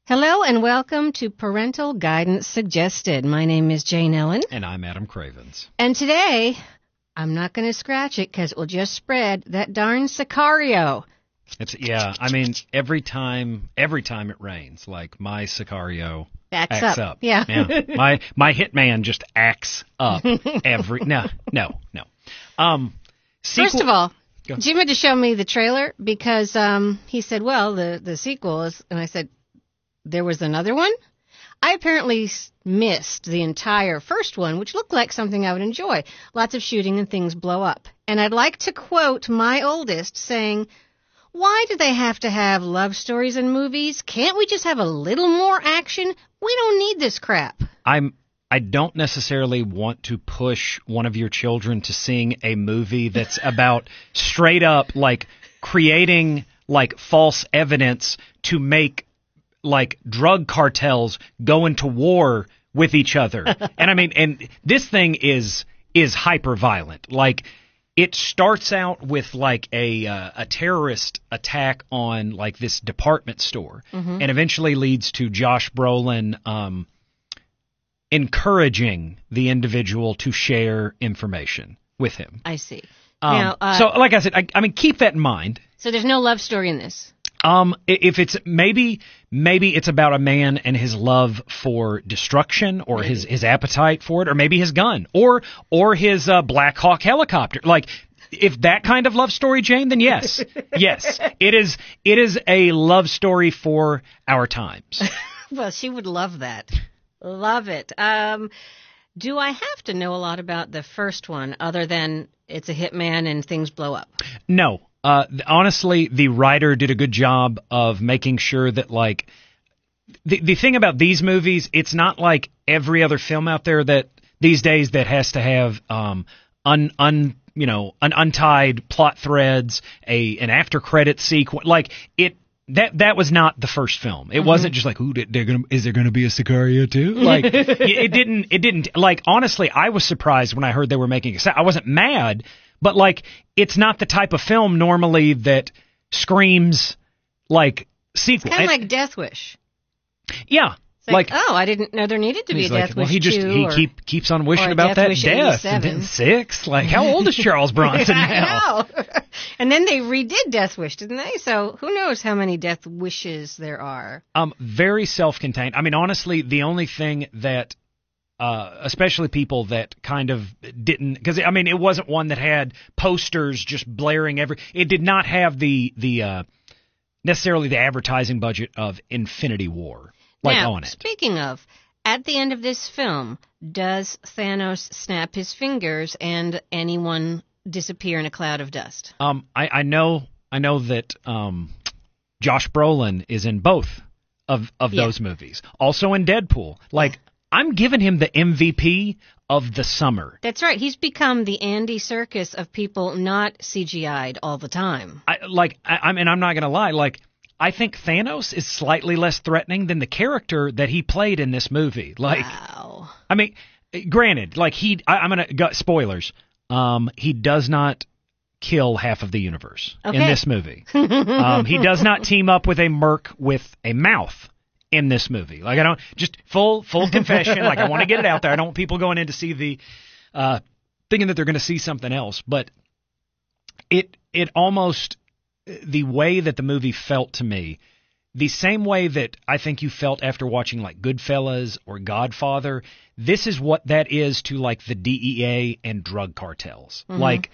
Hello and welcome to Parental Guidance Suggested. My name is Jane Ellen. And I'm Adam Cravens. And today, I'm not going to scratch it because it will just spread that darn Sicario. I mean, every time it rains, like my Sicario acts up. Yeah. My Hitman just acts up No. First of all, Jim had to show me the trailer because he said, well, the sequel is, and I said, there was another one? I apparently missed the entire first one, which looked like something I would enjoy. Lots of shooting and things blow up. And I'd like to quote my oldest saying, why do they have to have love stories in movies? Can't we just have a little more action? We don't need this crap. I don't necessarily want to push one of your children to seeing a movie that's about straight up like creating like false evidence to make like drug cartels go into war with each other. And I mean, and this thing is hyper violent. Like it starts out with like a terrorist attack on like this department store, and eventually leads to Josh Brolin encouraging the individual to share information with him. I see. So like I said, I mean, keep that in mind. So there's no love story in this. If it's maybe it's about a man and his love for destruction, or his appetite for it, or maybe his gun, or his Black Hawk helicopter. Like, if that kind of love story, Jane, then yes, it is a love story for our times. Well, she would love that. Love it. Do I have to know a lot about the first one other than it's a hitman and things blow up? No. Honestly, the writer did a good job of making sure that, like, the thing about these movies, it's not like every other film out there that these days that has to have an untied plot threads, an after credit sequence. Like that was not the first film. It wasn't just like, is there gonna be a Sicario too? Like it didn't. Like, honestly, I was surprised when I heard they were making it. I wasn't mad. But, like, it's not the type of film normally that screams, like, sequel. It's kind of like Death Wish. Yeah. Like, oh, I didn't know there needed to be a Death Wish 2. Well, he keeps on wishing about that death. And then 6. Like, how old is Charles Bronson now? I know. And then they redid Death Wish, didn't they? So who knows how many Death Wishes there are. Very self-contained. I mean, honestly, the only thing that... especially people that kind of didn't, because I mean, it wasn't one that had posters just blaring it did not have the necessarily the advertising budget of Infinity War on it. Speaking of, at the end of this film, does Thanos snap his fingers and anyone disappear in a cloud of dust? I know that Josh Brolin is in both of those movies. Also in Deadpool. Like, I'm giving him the MVP of the summer. That's right. He's become the Andy Serkis of people not CGI'd all the time. I'm not going to lie. Like, I think Thanos is slightly less threatening than the character that he played in this movie. Like, wow. I mean, granted, like I'm going to spoilers. He does not kill half of the universe in this movie. He does not team up with a merc with a mouth in this movie. Like, I don't, just full confession, like, I want to get it out there. I don't want people going in to see thinking that they're going to see something else. But it almost, the way that the movie felt to me, the same way that I think you felt after watching, like, Goodfellas or Godfather, this is what that is to, like, the DEA and drug cartels. Like,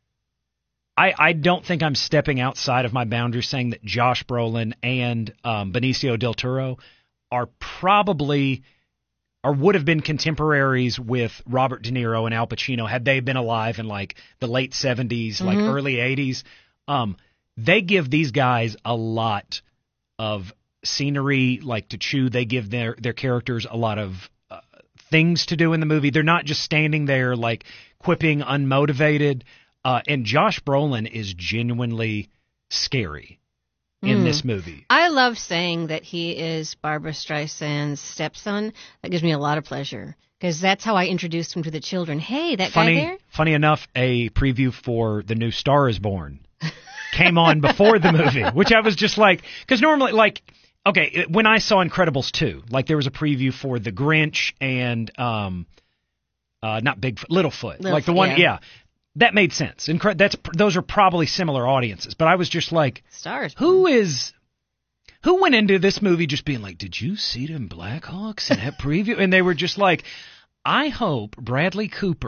I don't think I'm stepping outside of my boundaries saying that Josh Brolin and Benicio del Toro are probably, or would have been, contemporaries with Robert De Niro and Al Pacino had they been alive in, like, the late 70s, like early 80s. They give these guys a lot of scenery, like, to chew. They give their characters a lot of things to do in the movie. They're not just standing there, like, quipping unmotivated. And Josh Brolin is genuinely scary in this movie. I love saying that he is Barbra Streisand's stepson. That gives me a lot of pleasure because that's how I introduced him to the children. Hey, that guy there? Funny enough, a preview for the new Star is Born came on before the movie, which I was just like, because normally, like, okay, when I saw Incredibles 2, like there was a preview for The Grinch and not Bigfoot, Littlefoot, like the one, yeah, that made sense. Those are probably similar audiences, but I was just like, Stars. Who went into this movie just being like, did you see them Blackhawks in that preview? And they were just like, I hope Bradley Cooper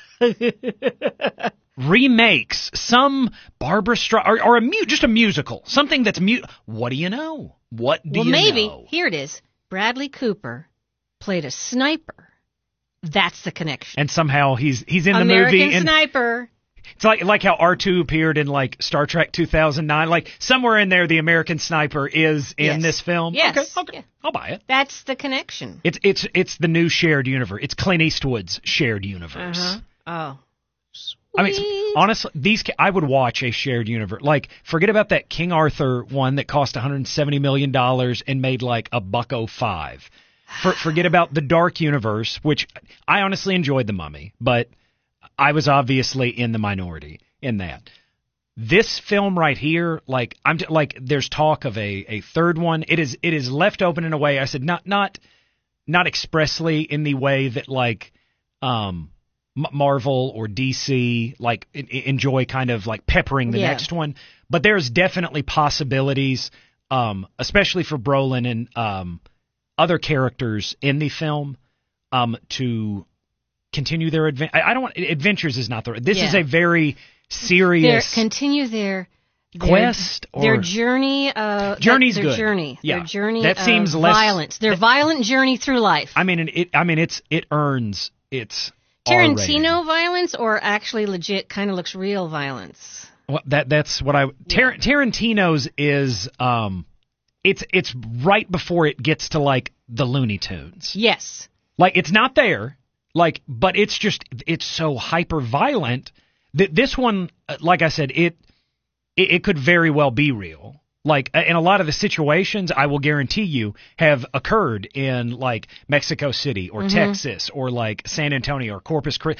remakes some Barbra Streisand or just a musical, something that's What do you know? What do you know? Well, maybe here it is. Bradley Cooper played a sniper. That's the connection. And somehow he's in the American movie. American Sniper. It's like how R2 appeared in like Star Trek 2009. Like somewhere in there, the American Sniper is in this film. Yes. Okay. Yeah. I'll buy it. That's the connection. It's the new shared universe. It's Clint Eastwood's shared universe. Oh. Sweet. I mean, honestly, I would watch a shared universe. Like, forget about that King Arthur one that cost $170 million and made like $105. Forget about the Dark Universe, which I honestly enjoyed The Mummy, but I was obviously in the minority in that. This film right here, like there's talk of a third one. It is left open in a way. I said not expressly in the way that like Marvel or DC like enjoy kind of like peppering the next one, but there's definitely possibilities, especially for Brolin and other characters in the film, to continue their adventures is not the. This is a very serious. Continue their quest or their journey. Journey's their good. Journey. Yeah. Their journey. That seems less violence. Their violent journey through life. I mean, it earns its Tarantino violence, or actually legit kind of looks real violence. Well, that's what Tarantino's is. It's right before it gets to like the Looney Tunes. Yes. Like it's not there. Like, but it's so hyper violent that this one, like I said, it could very well be real. Like, in a lot of the situations, I will guarantee you have occurred in like Mexico City or Texas or like San Antonio or Corpus Christi.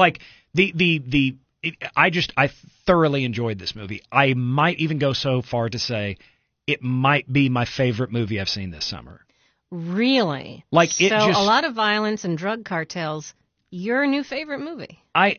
I thoroughly enjoyed this movie. I might even go so far to say it might be my favorite movie I've seen this summer. Really? Like so a lot of violence and drug cartels. Your new favorite movie?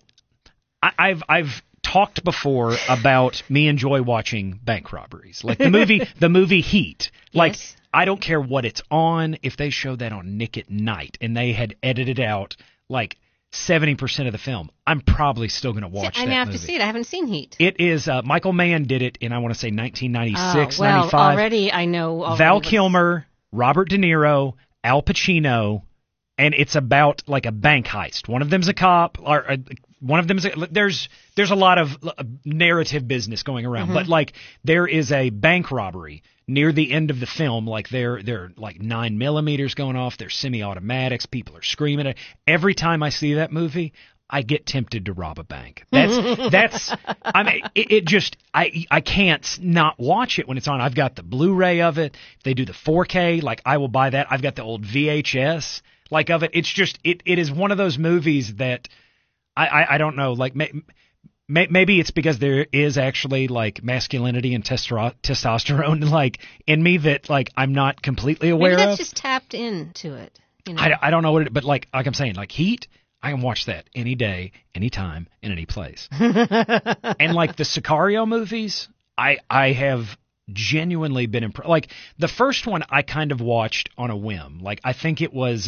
I've talked before about me enjoy watching bank robberies, like the movie Heat. Like I don't care what it's on. If they showed that on Nick at Night and they had edited out like 70% of the film, I'm probably still going to watch that movie. I have to see it. I haven't seen Heat. It is Michael Mann did it in I want to say 1996, 95. Already I know. Val Kilmer, Robert De Niro, Al Pacino, and it's about like a bank heist. One of them's a cop, or one of them's there's a lot of narrative business going around, but like there is a bank robbery near the end of the film. Like they're like 9mm going off. There's semi-automatics. People are screaming. Every time I see that movie, I get tempted to rob a bank. That's I mean I can't not watch it when it's on. I've got the Blu-ray of it. If they do the 4K, like I will buy that. I've got the old VHS like of it. It's just it is one of those movies that I don't know, like maybe it's because there is actually like masculinity and testosterone like in me that like I'm not completely aware of. Maybe that's just tapped into it. You know? I don't know what but like I'm saying, like Heat, I can watch that any day, any time, in any place. And like the Sicario movies, I have genuinely been impressed. Like the first one I kind of watched on a whim. Like I think it was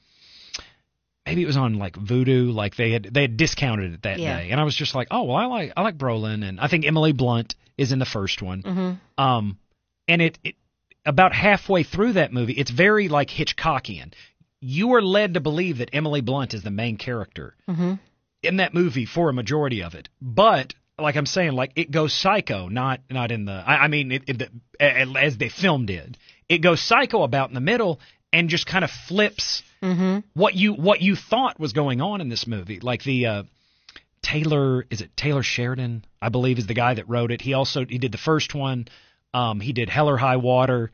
maybe it was on like Vudu, like they had discounted it that day. And I was just like, "Oh, well I like Brolin, and I think Emily Blunt is in the first one." And it about halfway through that movie, it's very like Hitchcockian. You are led to believe that Emily Blunt is the main character in that movie for a majority of it. But like I'm saying, like it goes psycho, not in the. I mean, as they filmed it, it goes psycho about in the middle and just kind of flips what you thought was going on in this movie. Like the Taylor Sheridan, I believe, is the guy that wrote it. He did the first one. He did Hell or High Water.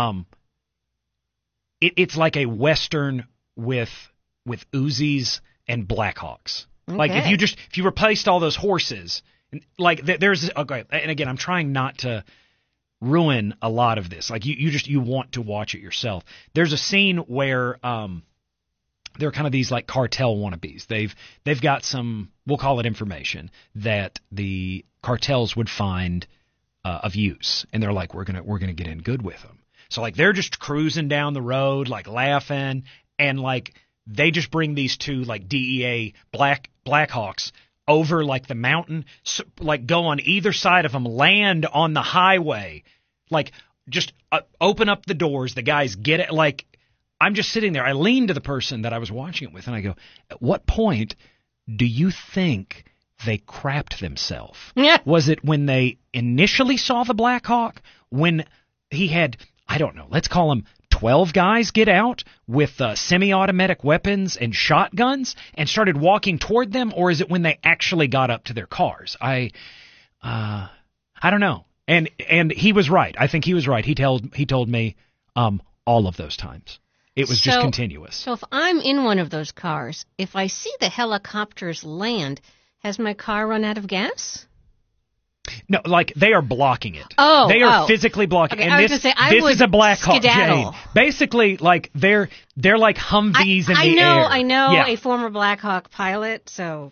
It's like a Western with Uzis and Blackhawks. Okay. Like if you replaced all those horses, like there's okay. And again, I'm trying not to ruin a lot of this. Like you want to watch it yourself. There's a scene where there are kind of these like cartel wannabes. They've got some, we'll call it information that the cartels would find of use, and they're like, we're gonna get in good with them. So like they're just cruising down the road, like laughing, and like they just bring these two like DEA Blackhawks over like the mountain, so, like go on either side of them, land on the highway, like just open up the doors. The guys get it. Like I'm just sitting there. I lean to the person that I was watching it with, and I go, "At what point do you think they crapped themselves? Yeah. Was it when they initially saw the Black Hawk? When he had, I don't know, let's call him 12 guys get out with semi-automatic weapons and shotguns and started walking toward them? Or is it when they actually got up to their cars? I don't know. And he was right. I think he was right. He told me all of those times. It was just continuous. So if I'm in one of those cars, if I see the helicopters land, has my car run out of gas? No, like they are blocking it. Oh, they are physically blocking. Okay, and this is a Black Hawk, Jane. Basically, like they're like Humvees in the air. I know, yeah. A former Black Hawk pilot. So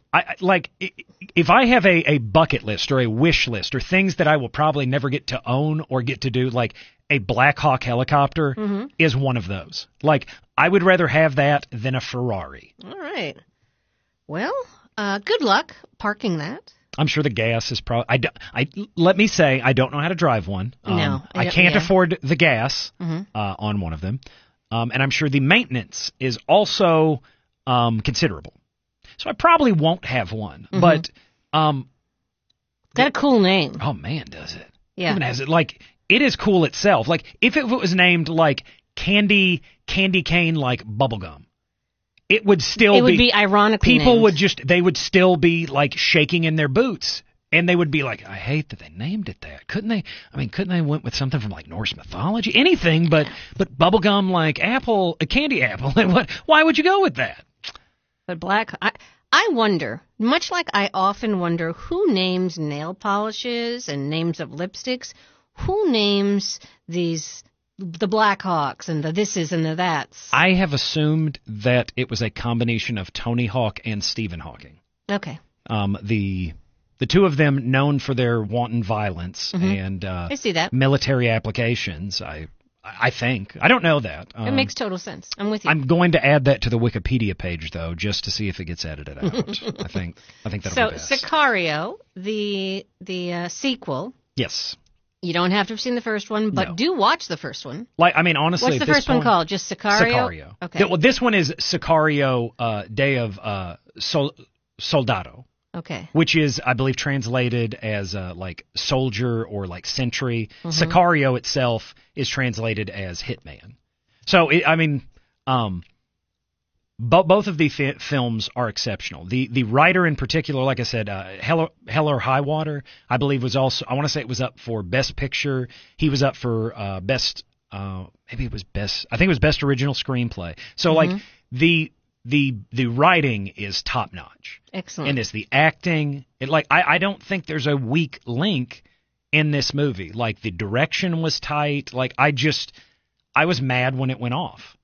if I have a bucket list or a wish list or things that I will probably never get to own or get to do, like a Black Hawk helicopter is one of those. Like I would rather have that than a Ferrari. All right. Well, good luck parking that. I'm sure the gas is probably. Let me say, I don't know how to drive one. No, I can't afford the gas on one of them, and I'm sure the maintenance is also considerable. So I probably won't have one. But got a cool name. Oh man, does it? Yeah, even has it like it is cool itself. Like if it was named like candy cane like bubblegum. It would be ironically people named. They would still be like shaking in their boots, and they would be like, I hate that they named it that. Couldn't they went with something from like Norse mythology, anything but bubblegum like apple, a candy apple. Why would you go with that? But I wonder, much like I often wonder who names nail polishes and names of lipsticks, who names the Blackhawks and the thises and the that's. I have assumed that it was a combination of Tony Hawk and Stephen Hawking. Okay. The two of them known for their wanton violence and I see that. military applications. I think. I don't know that. It makes total sense. I'm with you. I'm going to add that to the Wikipedia page though, just to see if it gets edited out. I think that'll be best. So Sicario, the sequel. Yes. You don't have to have seen the first one, but do watch the first one. Honestly, what's the first one called? Just Sicario? Sicario. Okay. Well, this one is Sicario, Day of Soldado. Okay. Which is, I believe, translated as like soldier or like sentry. Sicario itself is translated as hitman. So, both of the films are exceptional. The writer in particular, like I said, Hell or High Water, I believe was also, I want to say it was up for Best Picture. He was up for Best, maybe it was Best, I think it was Best Original Screenplay. So like the writing is top notch. Excellent. And it's the acting. I don't think there's a weak link in this movie. Like the direction was tight. Like I was mad when it went off.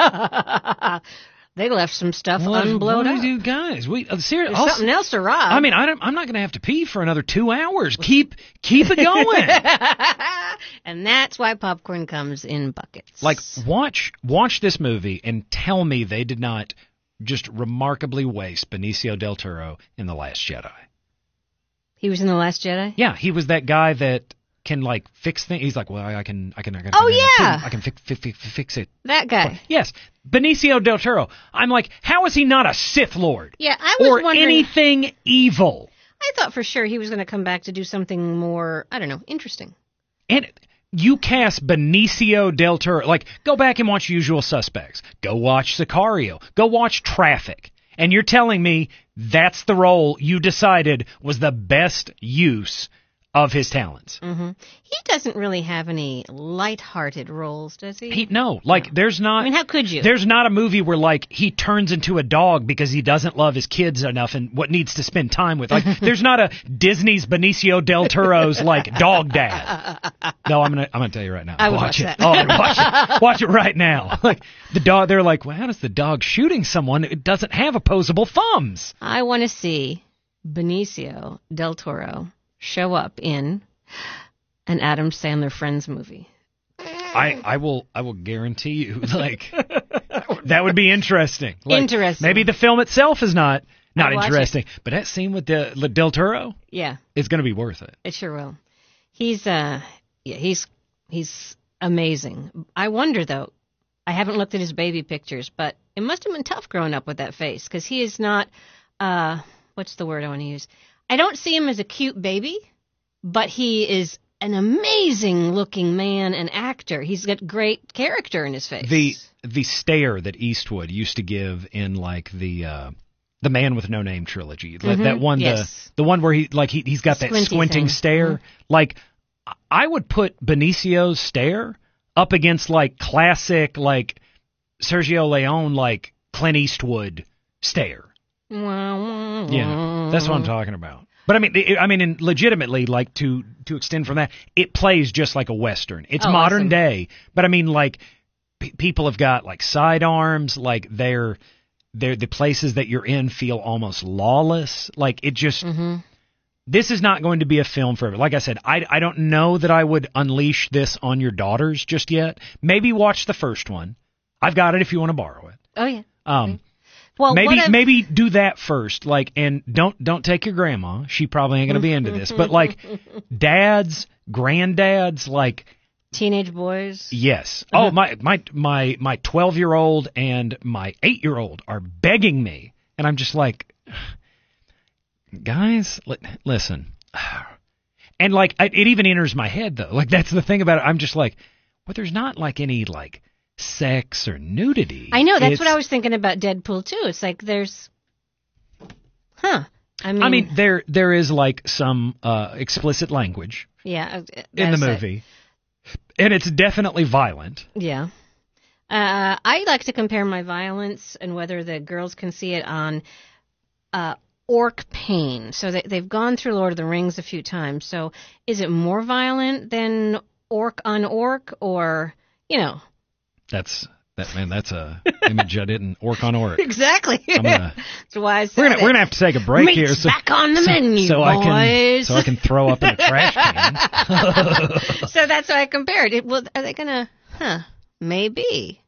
They left some stuff unblowed up. What do you guys? Seriously, there's something else to rob. I mean, I'm not going to have to pee for another 2 hours. Keep it going. And that's why popcorn comes in buckets. Like, watch this movie and tell me they did not just remarkably waste Benicio del Toro in The Last Jedi. He was in The Last Jedi? Yeah, he was that guy that can like fix things. He's like, well, I can. Oh yeah, I can fix it. That guy. Yes, Benicio del Toro. I'm like, how is he not a Sith Lord? Yeah, I was or wondering, anything evil. I thought for sure he was going to come back to do something more, I don't know, interesting. And you cast Benicio del Toro. Like, go back and watch Usual Suspects. Go watch Sicario. Go watch Traffic. And you're telling me that's the role you decided was the best use of his talents. Mm-hmm. He doesn't really have any lighthearted roles, does he? No. There's not... I mean, how could you? There's not a movie where, he turns into a dog because he doesn't love his kids enough and what needs to spend time with. There's not a Disney's Benicio del Toro's, dog dad. No, I'm gonna tell you right now. I would watch that. Oh, watch it. Watch it right now. The dog, they're well, how does the dog shooting someone? It doesn't have opposable thumbs. I want to see Benicio del Toro show up in an Adam Sandler Friends movie. I will guarantee you, that would be interesting. Interesting. Maybe the film itself is not interesting, but that scene with Del Toro, is going to be worth it. It sure will. He's amazing. I wonder though. I haven't looked at his baby pictures, but it must have been tough growing up with that face because he is not. What's the word I want to use? I don't see him as a cute baby, but he is an amazing looking man and actor. He's got great character in his face. The stare that Eastwood used to give in the Man with No Name trilogy, that one, yes. the one where he's got that squinting stare. Mm-hmm. I would put Benicio's stare up against classic Sergio Leone Clint Eastwood stare. Yeah, that's what I'm talking about. But I mean, legitimately, to extend from that, it plays just like a Western. It's modern awesome. day, but I mean, people have got sidearms, they're the places that you're in feel almost lawless. It just, this is not going to be a film forever. Like I said, I don't know that I would unleash this on your daughters just yet. Maybe watch the first one. I've got it if you want to borrow it. Oh yeah. Okay. Well, maybe do that first, and don't take your grandma. She probably ain't gonna be into this. But dads, granddads, teenage boys. Yes. Oh, my 12-year-old and my 8-year-old are begging me, and I'm just guys, listen. And it even enters my head though. That's the thing about it. I'm just there's not any sex or nudity. I know, that's what I was thinking about Deadpool too. It's there's I mean there is some explicit language in the movie. And it's definitely violent. Yeah. I like to compare my violence and whether the girls can see it on Orc Pain. So they've gone through Lord of the Rings a few times. So is it more violent than Orc on Orc, or That's a image I didn't Orc on Orc. Exactly. That's why I said we're gonna have to take a break Meat's here. Back on the menu, boys. I can throw up in a trash can. So that's why I compared it. Well, are they gonna? Maybe.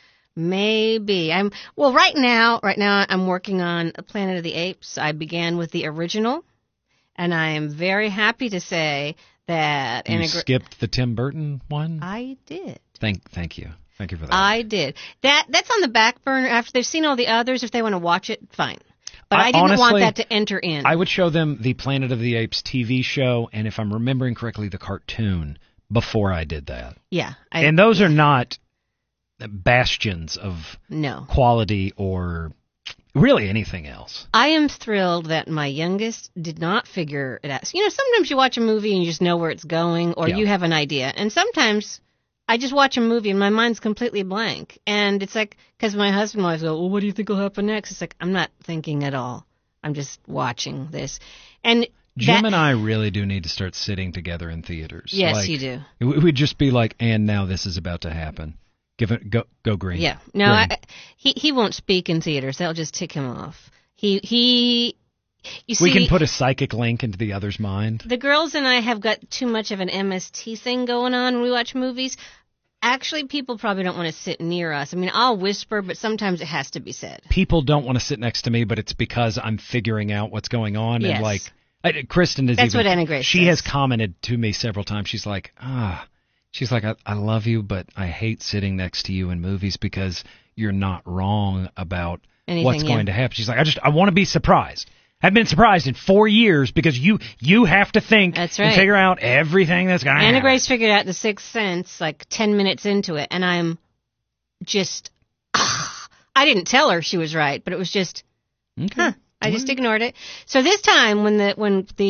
Right now I'm working on Planet of the Apes. I began with the original, and I am very happy to say that you skipped the Tim Burton one. I did. Thank you. Thank you for that. I did. That's on the back burner. After they've seen all the others, if they want to watch it, fine. But I didn't want that to enter in. I would show them the Planet of the Apes TV show, and if I'm remembering correctly, the cartoon before I did that. Yeah. And those are not bastions of quality or really anything else. I am thrilled that my youngest did not figure it out. Sometimes you watch a movie and you just know where it's going, or you have an idea. And sometimes I just watch a movie and my mind's completely blank. And it's because my husband always goes, well, what do you think will happen next? It's I'm not thinking at all. I'm just watching this. And Jim and I really do need to start sitting together in theaters. Yes, you do. We'd just be and now this is about to happen. Give it, go green. Yeah. No, he won't speak in theaters. They'll just tick him off. You see, we can put a psychic link into the other's mind. The girls and I have got too much of an MST thing going on when we watch movies. Actually, people probably don't want to sit near us. I mean, I'll whisper, but sometimes it has to be said. People don't want to sit next to me, but it's because I'm figuring out what's going on. Yes. And Kristen is That's what Anna Grace She says. has commented to me several times. She's She's I love you, but I hate sitting next to you in movies because you're not wrong about what's going to happen. She's I want to be surprised. I've been surprised in 4 years because you have to think and figure out everything that's going to happen. Anna Grace figured out The Sixth Sense 10 minutes into it, and I'm just, I didn't tell her she was right, but it was just, I just ignored it. So this time, when the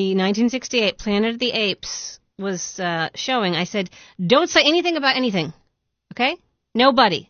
1968 Planet of the Apes was showing, I said, "Don't say anything about anything, okay? Nobody."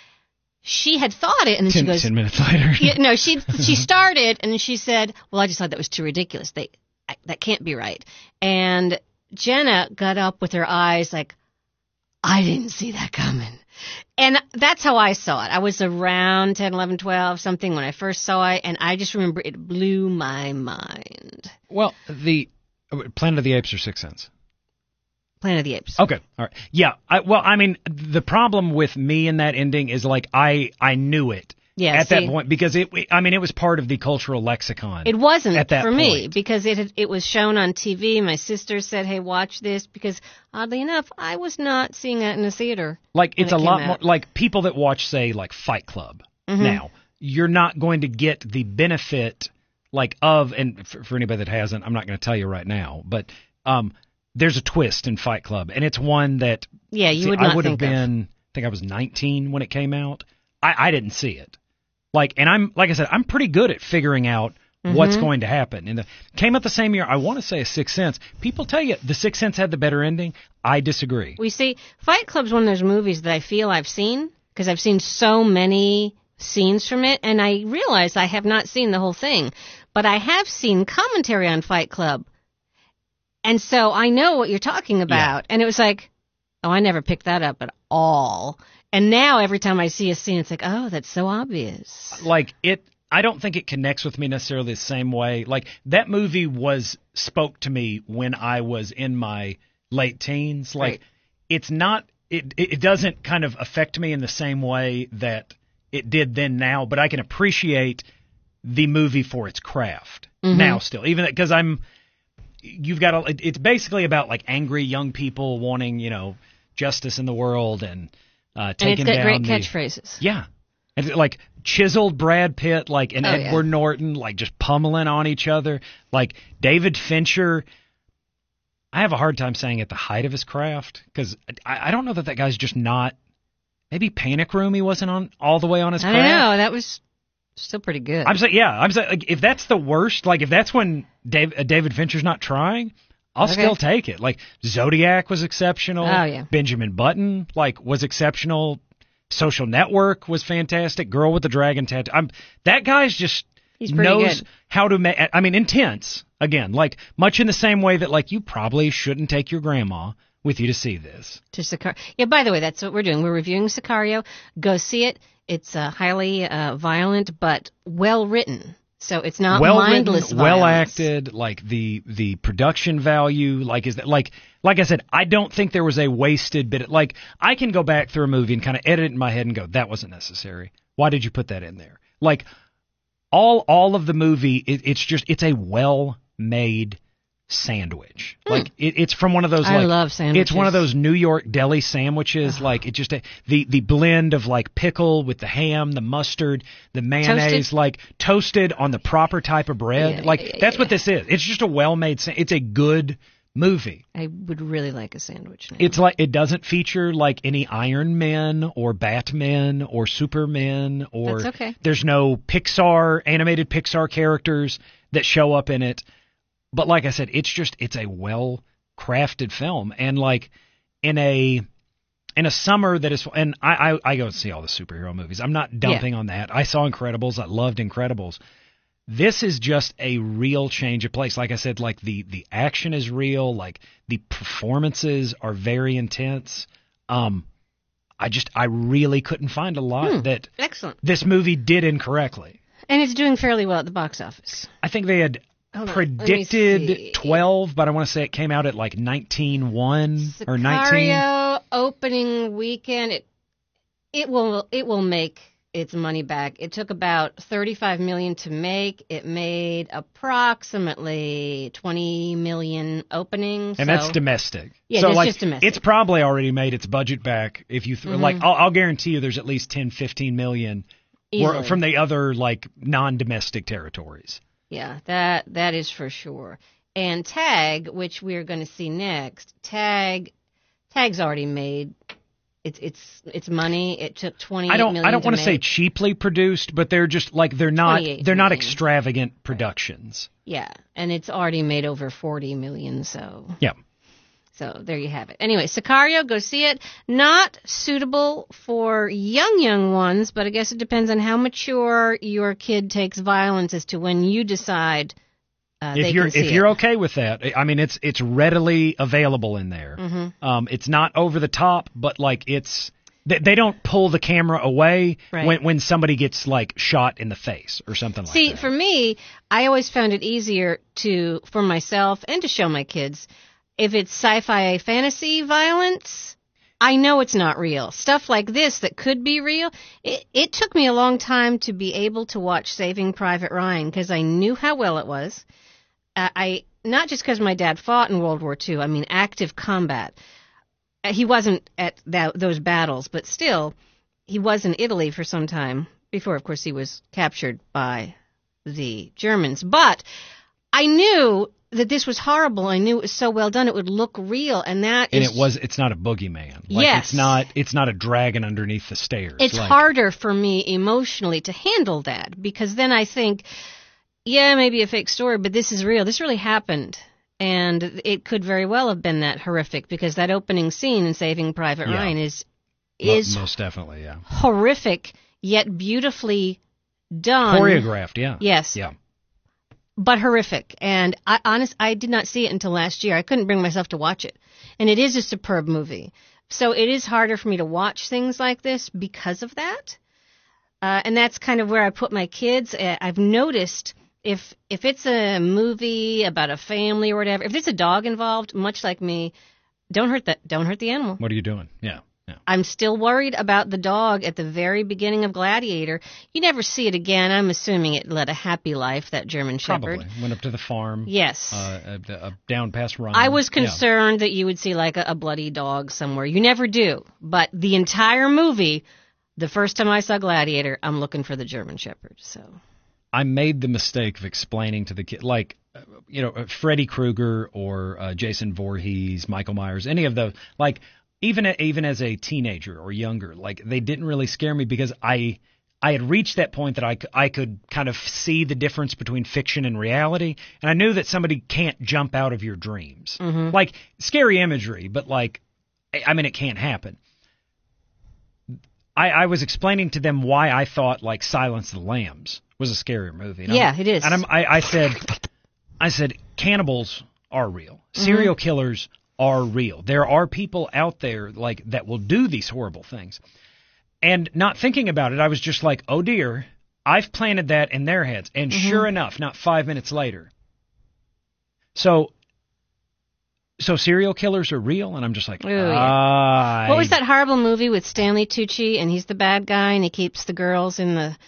She had thought it, and then she goes, 10 minutes later. No, she started, and she said, "Well, I just thought that was too ridiculous. That can't be right." And Jenna got up with her eyes like, "I didn't see that coming." And that's how I saw it. I was around 10, 11, 12, something when I first saw it, and I just remember it blew my mind. Well, the Planet of the Apes or Sixth Sense? Planet of the Apes. Okay, all right. Yeah, the problem with me in that ending is like I knew it at that point because it was part of the cultural lexicon. It wasn't at that for me point. because it was shown on TV. My sister said, "Hey, watch this," because oddly enough, I was not seeing it in a theater. Like it's a lot more like people that watch, say, like Fight Club. Mm-hmm. Now, you're not going to get the benefit like of, and for anybody that hasn't, I'm not going to tell you right now, but there's a twist in Fight Club, and it's one that I would have been. I think I was 19 when it came out. I didn't see it. Like I said, I'm pretty good at figuring out what's going to happen. And came out the same year. I want to say a Sixth Sense. People tell you the Sixth Sense had the better ending. I disagree. We see Fight Club's one of those movies that I feel I've seen because I've seen so many scenes from it, and I realize I have not seen the whole thing, but I have seen commentary on Fight Club. And so I know what you're talking about. Yeah. And it was like, oh, I never picked that up at all. And now every time I see a scene, it's like, oh, that's so obvious. Like I don't think it connects with me necessarily the same way. Like that movie spoke to me when I was in my late teens. Like it's not, it doesn't kind of affect me in the same way that it did then now, but I can appreciate the movie for its craft now still, even because it's basically about like angry young people wanting, justice in the world and taking down. And it's got great catchphrases. Yeah. And like chiseled Brad Pitt, like and Edward Norton, like just pummeling on each other. Like David Fincher, I have a hard time saying at the height of his craft because I don't know that guy's just not. Maybe Panic Room he wasn't all the way on his craft. I don't know. That was still pretty good. I'm saying, like, if that's the worst, like if that's when David Fincher's not trying, I'll still take it. Like Zodiac was exceptional. Oh, yeah. Benjamin Button was exceptional. Social Network was fantastic. Girl with the Dragon Tattoo. That guy's just knows how to make. I mean, intense. Again, like much in the same way that like you probably shouldn't take your grandma with you to see this. To Sicario. Yeah, by the way, that's what we're doing. We're reviewing Sicario. Go see it. It's highly violent, but well written. So it's not mindless violence. Well acted. Like the production value. Like is that like I said, I don't think there was a wasted bit. Like I can go back through a movie and kind of edit it in my head and go, that wasn't necessary. Why did you put that in there? Like all of the movie, it's a well made sandwich. Like it's from one of those. I love sandwiches. It's one of those New York deli sandwiches. Like it just the blend of like pickle with the ham, the mustard, the mayonnaise, like toasted on the proper type of bread. That's what this is. It's just a well made. It's a good movie. I would really like a sandwich now. It's like it doesn't feature like any Iron Men or Batman or Superman or. That's okay. There's no animated Pixar characters that show up in it. But like I said, it's a well-crafted film, and like in a summer that is, and I go and see all the superhero movies. I'm not dumping on that. I saw Incredibles. I loved Incredibles. This is just a real change of pace. Like I said, like the action is real. Like the performances are very intense. I really couldn't find a lot that this movie did incorrecely. And it's doing fairly well at the box office. I think they had predicted 12, but I want to say it came out at like 19.1 or 19. Sicario opening weekend, it will make its money back. It took about $35 million to make. It made approximately $20 million opening. And that's domestic. Yeah, so that's just domestic. It's probably already made its budget back. If you I'll guarantee you, there's at least 10, 15 million from the other like non-domestic territories. Yeah, that is for sure. And Tag, which we're going to see next, Tag's already made It's money. It took 28 I don't million want to say make. cheaply produced, but they're just like they're not extravagant productions. Yeah, and it's already made over 40 million. So yeah. So there you have it. Anyway, Sicario, go see it. Not suitable for young ones, but I guess it depends on how mature your kid takes violence as to when you decide they can see it. If you're okay with that, I mean, it's readily available in there. Mm-hmm. It's not over the top, but like they don't pull the camera away when somebody gets like shot in the face or something like that. See, for me, I always found it easier for myself and to show my kids. If it's sci-fi fantasy violence, I know it's not real. Stuff like this that could be real. It took me a long time to be able to watch Saving Private Ryan because I knew how well it was. Not just because my dad fought in World War II. I mean, active combat. He wasn't at those battles, but still, he was in Italy for some time before, of course, he was captured by the Germans. But I knew that this was horrible. I knew it was so well done. It would look real, and it's not a boogeyman. Like, yes. It's not a dragon underneath the stairs. It's harder for me emotionally to handle that because then I think, yeah, maybe a fake story, but this is real. This really happened, and it could very well have been that horrific because that opening scene in Saving Private Ryan is most definitely horrific yet beautifully done, choreographed. Yeah. Yes. Yeah. But horrific. And I did not see it until last year. I couldn't bring myself to watch it. And it is a superb movie. So it is harder for me to watch things like this because of that. And that's kind of where I put my kids. I've noticed if it's a movie about a family or whatever, if there's a dog involved, much like me, don't hurt the animal. What are you doing? Yeah. I'm still worried about the dog at the very beginning of Gladiator. You never see it again. I'm assuming it led a happy life, that German Shepherd. Probably. Went up to the farm. Yes. Down past Rome. I was concerned that you would see like a bloody dog somewhere. You never do. But the entire movie, the first time I saw Gladiator, I'm looking for the German Shepherd. So I made the mistake of explaining to the kid, like, Freddy Krueger or Jason Voorhees, Michael Myers, any of those, like, even as a teenager or younger, like they didn't really scare me because I had reached that point that I could kind of see the difference between fiction and reality, and I knew that somebody can't jump out of your dreams. Mm-hmm. Like scary imagery, but like, I mean, it can't happen. I was explaining to them why I thought like Silence of the Lambs was a scarier movie. Yeah, it is. And I said cannibals are real. Serial killers are real. There are people out there like that will do these horrible things. And not thinking about it, I was just like, oh dear, I've planted that in their heads. And sure enough, not 5 minutes later. So serial killers are real? And I'm just like, Ooh, yeah. What was that horrible movie with Stanley Tucci and he's the bad guy and he keeps the girls in the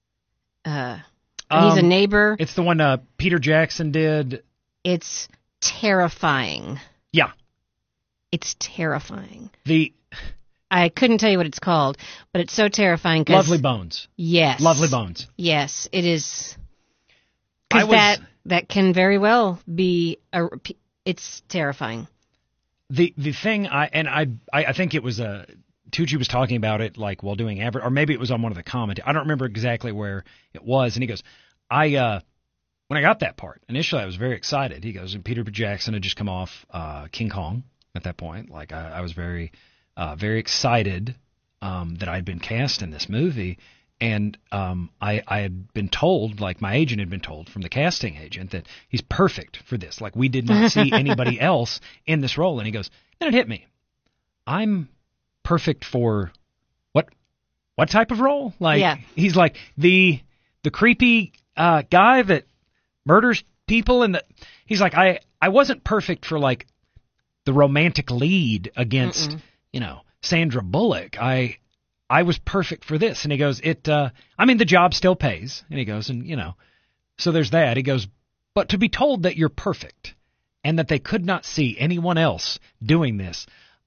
he's a neighbor? It's the one Peter Jackson did. It's terrifying. Yeah. It's terrifying. I couldn't tell you what it's called, but it's so terrifying. Lovely Bones. Yes. Lovely Bones. Yes, it is. Because that can very well be it's terrifying. The thing I think it was Tucci was talking about it like while doing or maybe it was on one of the comments. I don't remember exactly where it was, and he goes, when I got that part, initially I was very excited. He goes, and Peter Jackson had just come off King Kong at that point. Like I was very excited that I'd been cast in this movie, and I had been told, like my agent had been told from the casting agent, that he's perfect for this. Like we did not see anybody else in this role. And he goes, then it hit me. I'm perfect for what type of role? Like yeah. He's like the creepy guy that murders people, and he's like I wasn't perfect for like the romantic lead against Sandra Bullock. I was perfect for this. And he goes, I mean the job still pays. And he goes, and so there's that. He goes, but to be told that you're perfect and that they could not see anyone else doing this,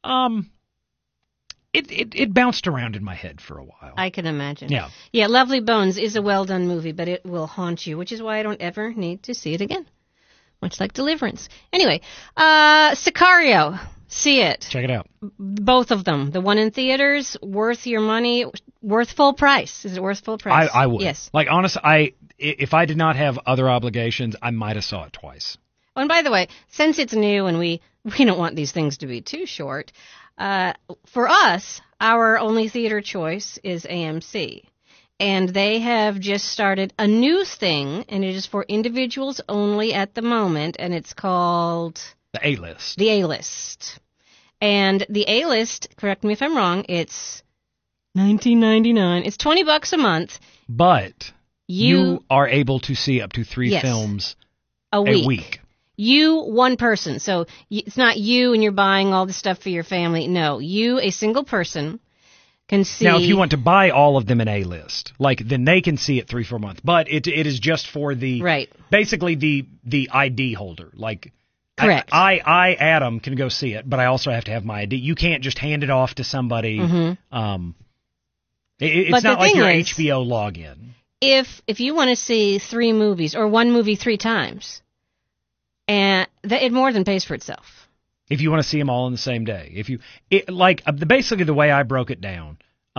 it bounced around in my head for a while. I can imagine. Yeah. Yeah, Lovely Bones is a well-done movie, but it will haunt you, which is why I don't ever need to see it again. much like Deliverance. Anyway, Sicario. See it. Check it out. Both of them. The one in theaters, worth your money, worth full price. Is it worth full price? I would. Yes. Like, honestly, if I did not have other obligations, I might have saw it twice. Oh, and by the way, since it's new and we don't want these things to be too short, for us, our only theater choice is AMC. And they have just started a new thing, and it is for individuals only at the moment, and it's called... The A-List. The A-List. And the A-List, correct me if I'm wrong, it's $19.99. It's $20 a month. But you are able to see up to 3 films a week. You, one person. So it's not you and you're buying all the stuff for your family. No, you, a single person, can see. Now, if you want to buy all of them in A-List, then they can see it 3-4 months. But it is just for basically the ID holder. Correct. I, Adam, can go see it, but I also have to have my ID. You can't just hand it off to somebody. Mm-hmm. It's not like your HBO login. If you want to see 3 movies or one movie 3 times, and it more than pays for itself. If you want to see them all in the same day, basically the way I broke it down,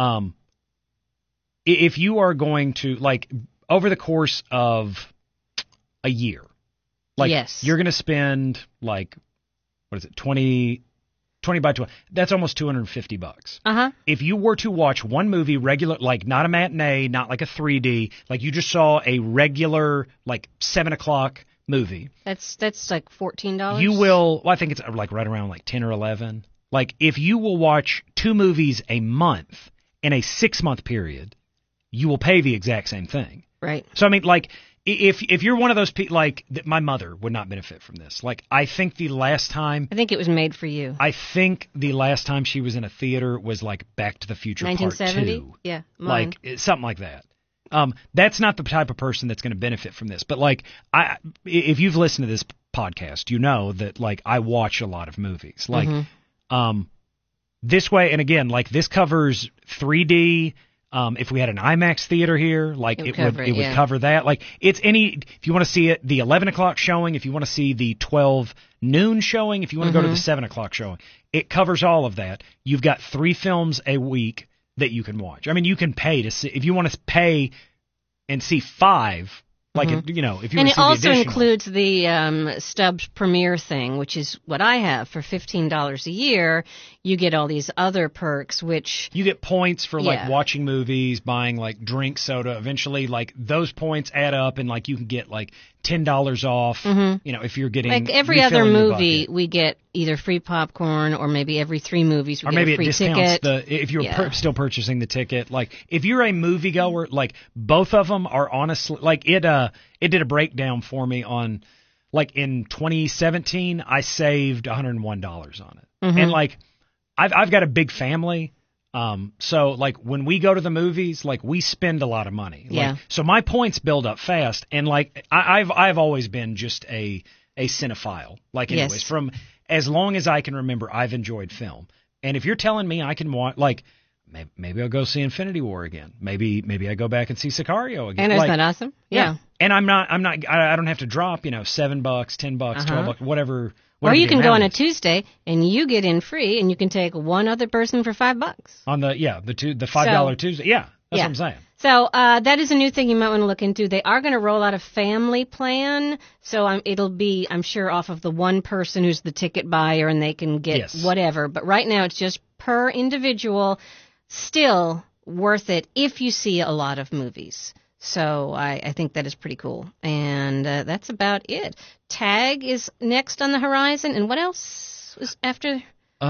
if you are going to over the course of a year. You're going to spend, what is it, 20 by 20. That's almost $250. Uh-huh. If you were to watch one movie regular, not a matinee, not like a 3D, you just saw a regular, 7 o'clock movie. That's like $14? You will, I think it's right around 10 or 11. If you will watch 2 movies a month in a 6-month period, you will pay the exact same thing. Right. So, I mean, if you're one of those people, my mother would not benefit from this. I think the last time... I think it was made for you. I think the last time she was in a theater was, Back to the Future Part 2. 1970? Yeah, mine. Something like that. That's not the type of person that's going to benefit from this. But, if you've listened to this podcast, you know that, I watch a lot of movies. This way, and again, this covers 3D... if we had an IMAX theater here, it would cover that. It's if you want to see it, the 11 o'clock showing, if you want to see the 12 noon showing, if you want to go to the 7 o'clock showing, it covers all of that. You've got 3 films a week that you can watch. I mean, you can pay to see, if you want to pay and see 5, if you want to see the additional. And it also includes the Stubbs Premiere thing, which is what I have for $15 a year. You get all these other perks, which... You get points for, watching movies, buying, drink, soda. Eventually, those points add up, and, you can get, $10 off, if you're getting... every other movie, we get either free popcorn, or maybe every 3 movies we get a free ticket. Or maybe it discounts if you're still purchasing the ticket. If you're a moviegoer, both of them are honestly... it did a breakdown for me on... in 2017, I saved $101 on it. Mm-hmm. And, I've got a big family, so when we go to the movies, we spend a lot of money. So my points build up fast, and I've always been just a cinephile. Anyways, from as long as I can remember, I've enjoyed film. And if you're telling me I can watch, maybe I'll go see Infinity War again. Maybe I go back and see Sicario again. And isn't that awesome? Yeah. And I don't have to drop, $7, $10, $12, whatever. Or you can go on a Tuesday and you get in free, and you can take one other person for $5. On the $5 Tuesday. Yeah, that's what I'm saying. So that is a new thing you might want to look into. They are going to roll out a family plan, so it'll be, I'm sure, off of the one person who's the ticket buyer, and they can get whatever. But right now it's just per individual. Still worth it if you see a lot of movies. So I think that is pretty cool. And that's about it. Tag is next on the horizon. And what else was after?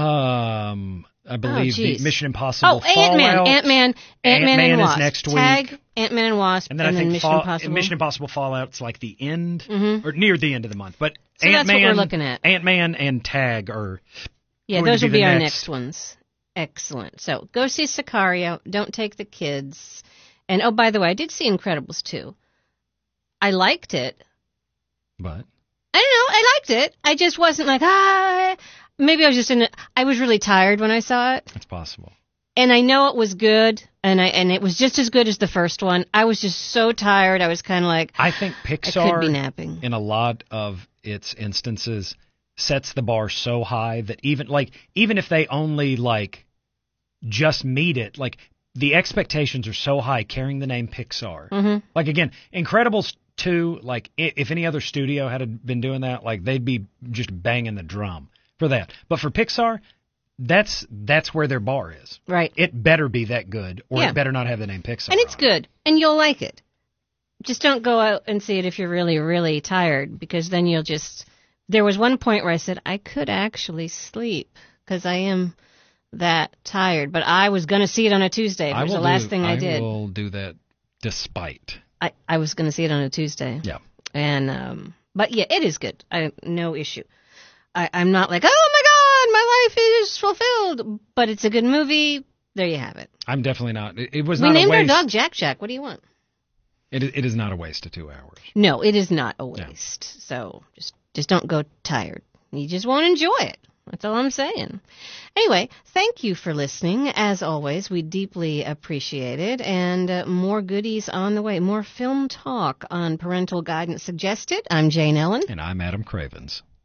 I believe the Mission Impossible Fallout. Ant-Man and Wasp. Is next week. Tag, Ant-Man and Wasp, and then I think Mission Impossible Fallout's the end, or near the end of the month. But so Ant-Man, that's what we're looking at. Ant-Man and Tag are those will be our next ones. Excellent. So go see Sicario. Don't take the kids. And, oh, by the way, I did see Incredibles 2. I liked it. But? I don't know. I liked it. I just wasn't maybe I was just I was really tired when I saw it. That's possible. And I know it was good, and it was just as good as the first one. I was just so tired. I was kind of like, I think Pixar, I could be napping. In a lot of its instances, sets the bar so high that even if they only just meet it, the expectations are so high carrying the name Pixar. Mm-hmm. Like again, Incredibles 2, if any other studio had been doing that, they'd be just banging the drum for that. But for Pixar, that's where their bar is. Right. It better be that good, or it better not have the name Pixar. And it's good, and you'll like it. Just don't go out and see it if you're really, really tired, because then you'll just... There was one point where I said, I could actually sleep, because I am that tired. But I was going to see it on a Tuesday. It was the last thing I did. I will do that despite. I was going to see it on a Tuesday. Yeah. And, but yeah, it is good. No issue. I'm not like, oh my God, my life is fulfilled. But it's a good movie. There you have it. I'm definitely not. It was not a waste. We named our dog Jack Jack. What do you want? It is not a waste of 2 hours. No, it is not a waste. Yeah. So just don't go tired. You just won't enjoy it. That's all I'm saying. Anyway, thank you for listening. As always, we deeply appreciate it. And more goodies on the way. More film talk on Parental Guidance Suggested. I'm Jane Ellen. And I'm Adam Cravens.